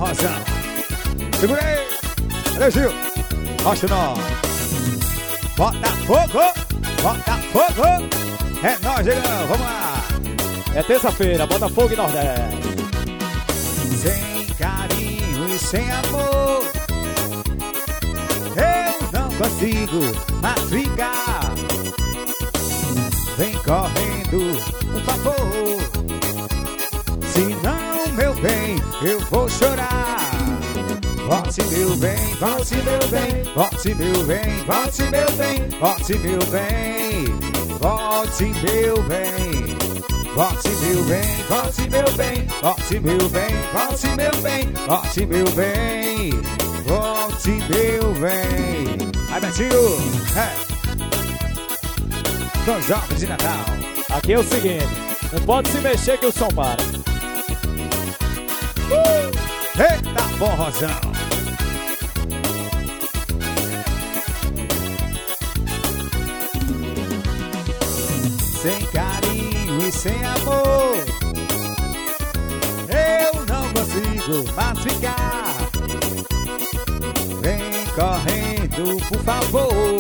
forrozão. Segura aí. Valeu, Gil. Mostra nós. Bota fogo. Bota fogo. É nóis, Gilão. Vamos lá. É terça-feira, Botafogo e Nordeste. Sem carinho e sem amor, eu não consigo mais ficar. Vem correndo, por favor, senão, meu bem, eu vou chorar. Volte, meu bem, volte, meu bem, volte, meu bem, volte, meu bem, volte, meu bem, volte, meu bem. Volte, meu bem, volte, meu bem, volte, meu bem, volte, meu bem, volte, meu bem, volte, meu bem. Aí, Betinho, Dois jogos de Natal. Aqui é o seguinte, não pode se mexer que o som para. Eita, forrozão. Sem carinho e sem amor, eu não consigo mais ficar. Vem correndo, por favor,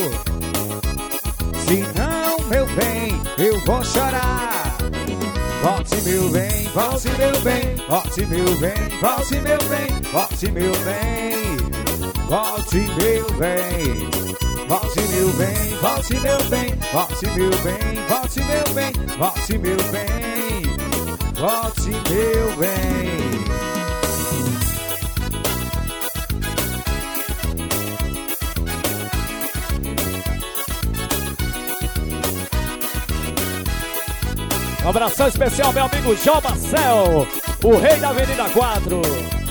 senão, meu bem, eu vou chorar. Volte, meu bem, volte, meu bem, volte, meu bem, volte, meu bem, volte, meu bem, volte, meu bem. Volte, meu bem, volte, meu bem, volte, meu bem, volte, meu bem, volte, meu bem, volte, meu bem. Um abração especial, meu amigo João Marcel, o rei da Avenida 4.